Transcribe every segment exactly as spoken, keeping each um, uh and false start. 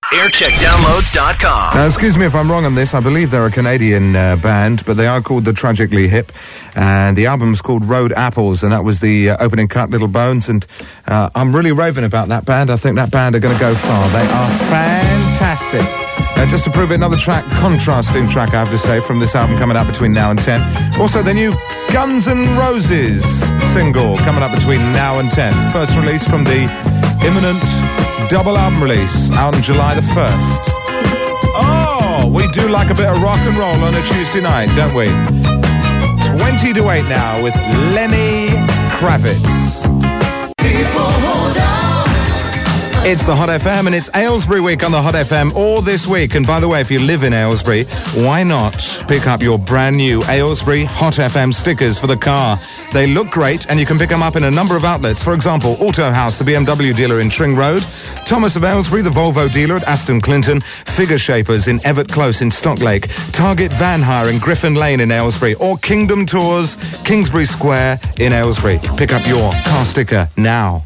aircheck downloads dot com. Now, excuse me if I'm wrong on this. I believe they're a Canadian uh, band, but they are called The Tragically Hip, and the album's called Road Apples, and that was the uh, opening cut, Little Bones, and uh, I'm really raving about that band. I think that band are going to go far. They are fantastic. Uh, just to prove it, another track, contrasting track, I have to say, from this album coming up between now and ten. Also, the new Guns N' Roses single coming up between now and ten. First release from the imminent double album release out on July the first. Oh, we do like a bit of rock and roll on a Tuesday night, don't we? twenty to eight now with Lenny Kravitz. People hold on. It's the Hot F M, and it's Aylesbury Week on the Hot F M all this week. And by the way, if you live in Aylesbury, why not pick up your brand new Aylesbury Hot F M stickers for the car? They look great, and you can pick them up in a number of outlets. For example, Auto House, the B M W dealer in Tring Road, Thomas of Aylesbury, the Volvo dealer at Aston Clinton, Figure Shapers in Everett Close in Stocklake, Target Van Hire in Griffin Lane in Aylesbury, or Kingdom Tours, Kingsbury Square in Aylesbury. Pick up your car sticker now.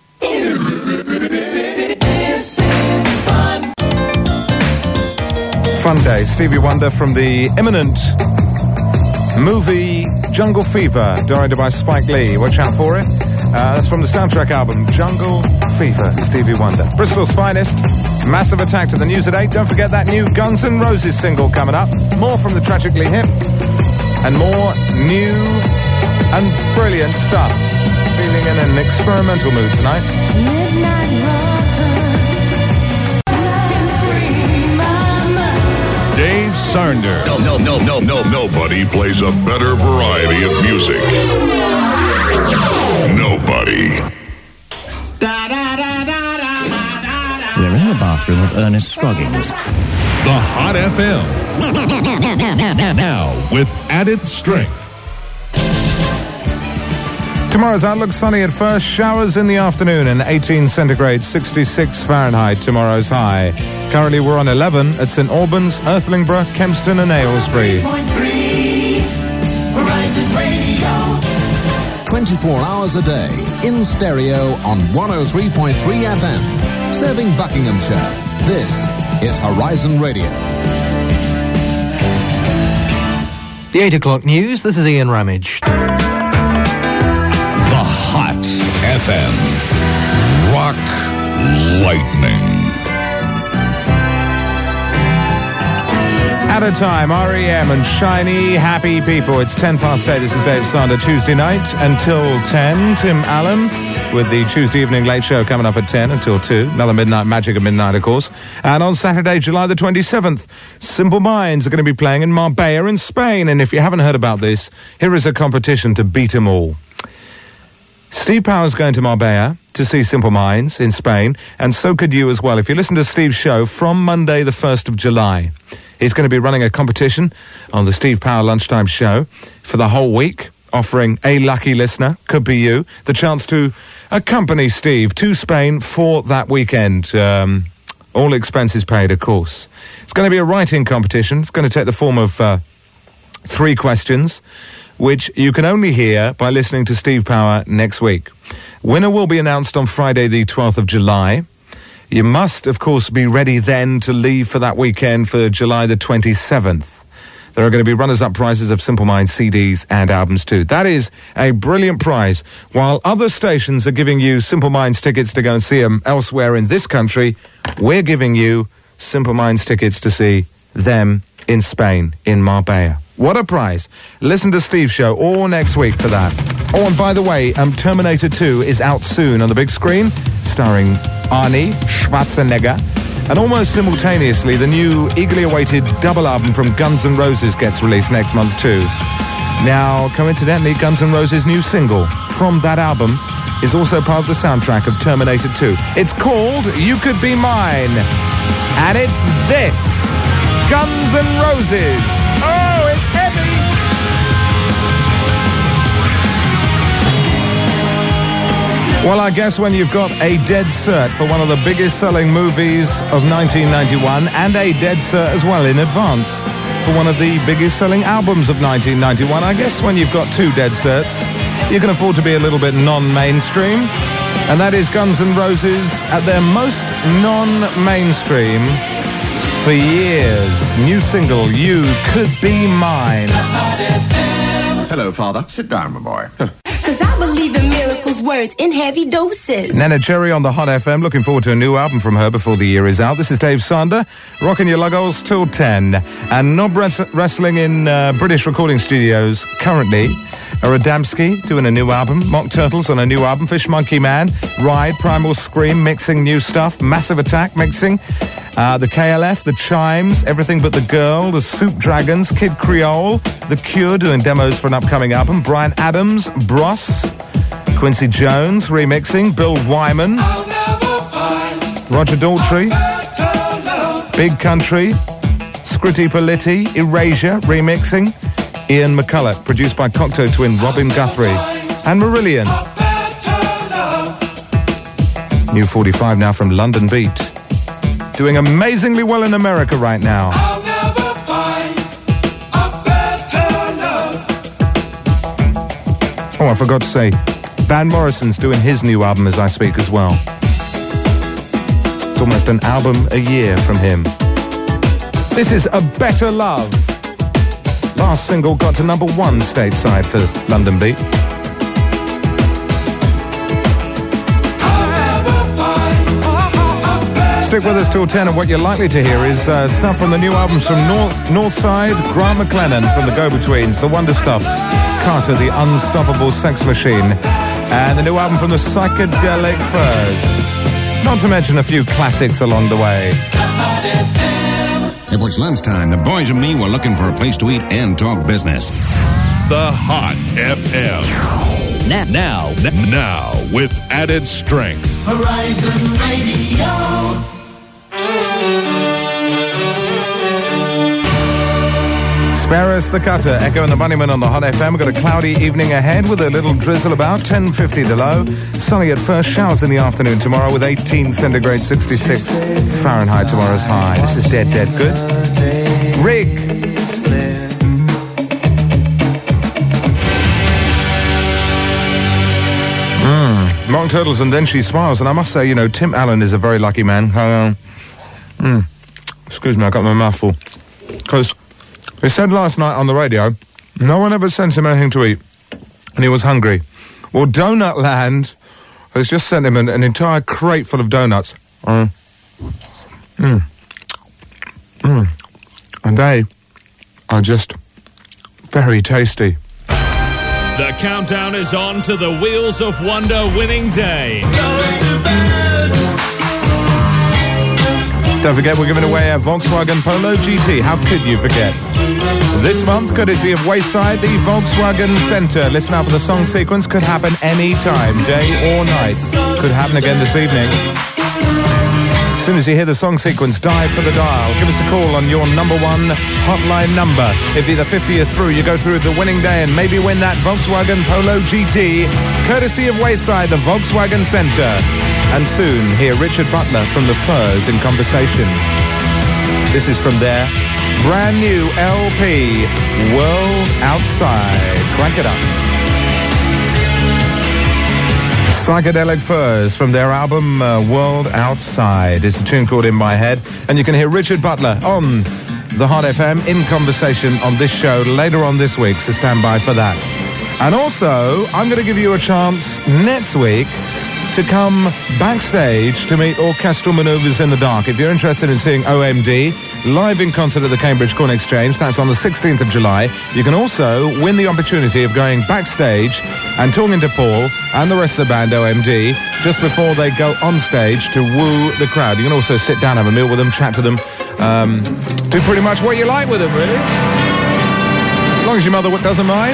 Fun day. Stevie Wonder from the imminent movie Jungle Fever, directed by Spike Lee. Watch out for it. Uh, that's from the soundtrack album Jungle Fever, Stevie Wonder. Bristol's finest. Massive Attack to the news at eight. Don't forget that new Guns N' Roses single coming up. More from the Tragically Hip. And more new and brilliant stuff. Feeling in an experimental mood tonight. Midnight Rockers. Dave Sarnder. No, no, no, no, no. Nobody plays a better variety of music. Nobody. We're in the bathroom of Ernest Scroggins. The Hot F M. Now, with added strength. Tomorrow's outlook, sunny at first, showers in the afternoon, and eighteen centigrade, sixty-six Fahrenheit, tomorrow's high. Currently we're on eleven at St Albans, Earthlingborough, Kempston and Aylesbury. twenty-four hours a day, in stereo on one oh three point three F M. Serving Buckinghamshire. This is Horizon Radio. The eight o'clock news, this is Ian Ramage. Hot F M. Rock Lightning. At a time, R E M and Shiny Happy People. It's ten past eight. This is Dave Sander. Tuesday night until ten. Tim Allen with the Tuesday evening late show coming up at ten until two. Another Midnight Magic at midnight, of course. And on Saturday, July the twenty-seventh, Simple Minds are going to be playing in Marbella in Spain. And if you haven't heard about this, here is a competition to beat them all. Steve Power's going to Marbella to see Simple Minds in Spain, and so could you as well. If you listen to Steve's show from Monday the first of July, he's going to be running a competition on the Steve Power Lunchtime Show for the whole week, offering a lucky listener, could be you, the chance to accompany Steve to Spain for that weekend. Um, all expenses paid, of course. It's going to be a writing competition. It's going to take the form of uh, three questions, which you can only hear by listening to Steve Power next week. Winner will be announced on Friday the twelfth of July. You must, of course, be ready then to leave for that weekend for July the twenty-seventh. There are going to be runners-up prizes of Simple Minds C Ds and albums too. That is a brilliant prize. While other stations are giving you Simple Minds tickets to go and see them elsewhere in this country, we're giving you Simple Minds tickets to see them in Spain, in Marbella. What a prize. Listen to Steve's show all next week for that. Oh, and by the way, um, Terminator two is out soon on the big screen, starring Arnie Schwarzenegger. And almost simultaneously, the new eagerly awaited double album from Guns N' Roses gets released next month too. Now, coincidentally, Guns N' Roses' new single from that album is also part of the soundtrack of Terminator two. It's called You Could Be Mine. And it's this. Guns N' Roses. Oh, it's heavy. Well, I guess when you've got a dead cert for one of the biggest selling movies of nineteen ninety-one and a dead cert as well in advance for one of the biggest selling albums of nineteen ninety-one, I guess when you've got two dead certs, you can afford to be a little bit non-mainstream. And that is Guns N' Roses at their most non-mainstream for years. New single, You Could Be Mine. Hello, Father. Sit down, my boy. Cause I believe in miracles, words in heavy doses. Nana Cherry on the Hot F M. Looking forward to a new album from her before the year is out. This is Dave Sander, rocking your luggles till ten. And Knob res- wrestling in uh, British recording studios currently are Adamski doing a new album, Mock Turtles on a new album, Fish Monkey Man, Ride, Primal Scream mixing new stuff, Massive Attack mixing, uh, the K L F, the Chimes, Everything But the Girl, the Soup Dragons, Kid Creole, The Cure doing demos for an upcoming album, Bryan Adams, Bros, Quincy Jones remixing, Bill Wyman, Roger Daltrey, Big Country, Scritti Politti, Erasure remixing, Ian McCulloch, produced by Cocteau twin Robin Guthrie, and Marillion. New forty-five now from London Beat. Doing amazingly well in America right now. I'll never find a better love. Oh, I forgot to say, Van Morrison's doing his new album as I speak as well. It's almost an album a year from him. This is A Better Love. Last single got to number one stateside for London Beat. Stick with us till ten, and what you're likely to hear is uh, stuff from the new albums from North Northside, Grant McLennan from the Go-Betweens, The Wonder Stuff, Carter, The Unstoppable Sex Machine, and the new album from the Psychedelic Furs. Not to mention a few classics along the way. It was lunchtime. The boys and me were looking for a place to eat and talk business. The Hot F M. Now, now, now with added strength. Horizon Radio. Spare us the cutter. Echo and the Bunnyman on the Hot F M. We've got a cloudy evening ahead with a little drizzle about, ten fifty the low. Sunny at first, showers in the afternoon tomorrow with eighteen centigrade, sixty-six Fahrenheit tomorrow's high. This is dead, dead good. Rig. Mmm. Mock Turtles and Then She Smiles. And I must say, you know, Tim Allen is a very lucky man. Uh, mm. Excuse me, I got my mouth full. Because he said last night on the radio, no one ever sends him anything to eat. And he was hungry. Well, Donut Land has just sent him an, an entire crate full of donuts. Mmm. Mmm. Mmm. And they are just very tasty. The countdown is on to the Wheels of Wonder winning day. Don't forget, we're giving away a Volkswagen Polo G T. How could you forget? This month, courtesy of Wayside, the Volkswagen Centre. Listen out for the song sequence. Could happen any time, day or night. Could happen again this evening. As soon as you hear the song sequence, dive for the dial. Give us a call on your number one hotline number. If you're the fiftieth through, you go through the winning day and maybe win that Volkswagen Polo G T. Courtesy of Wayside, the Volkswagen Centre. And soon, hear Richard Butler from The Furs in conversation. This is from their brand new L P, World Outside. Crank it up. Psychedelic Furs from their album uh, World Outside. It's a tune called In My Head. And you can hear Richard Butler on the Hot F M in conversation on this show later on this week, so stand by for that. And also, I'm going to give you a chance next week to come backstage to meet Orchestral Manoeuvres in the Dark. If you're interested in seeing O M D live in concert at the Cambridge Corn Exchange, that's on the sixteenth of July. You can also win the opportunity of going backstage and talking to Paul and the rest of the band O M D just before they go on stage to woo the crowd. You can also sit down, have a meal with them, chat to them, um, do pretty much what you like with them, really. As long as your mother doesn't mind.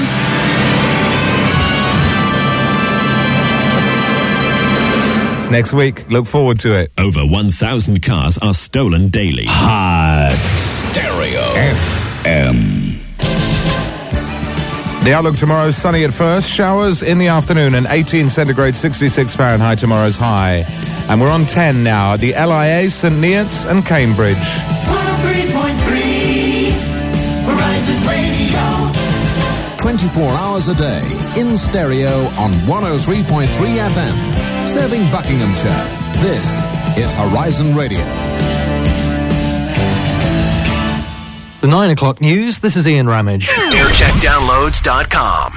Next week. Look forward to it. Over one thousand cars are stolen daily. Hot Stereo F M. The outlook tomorrow, sunny at first, showers in the afternoon, and eighteen centigrade, sixty-six Fahrenheit tomorrow's high. And we're on ten now at the L I A, St Neots and Cambridge. one oh three point three Horizon Radio. twenty-four hours a day, in stereo on one oh three point three F M. Serving Buckinghamshire, this is Horizon Radio. The nine o'clock news, this is Ian Ramage. air check downloads dot com.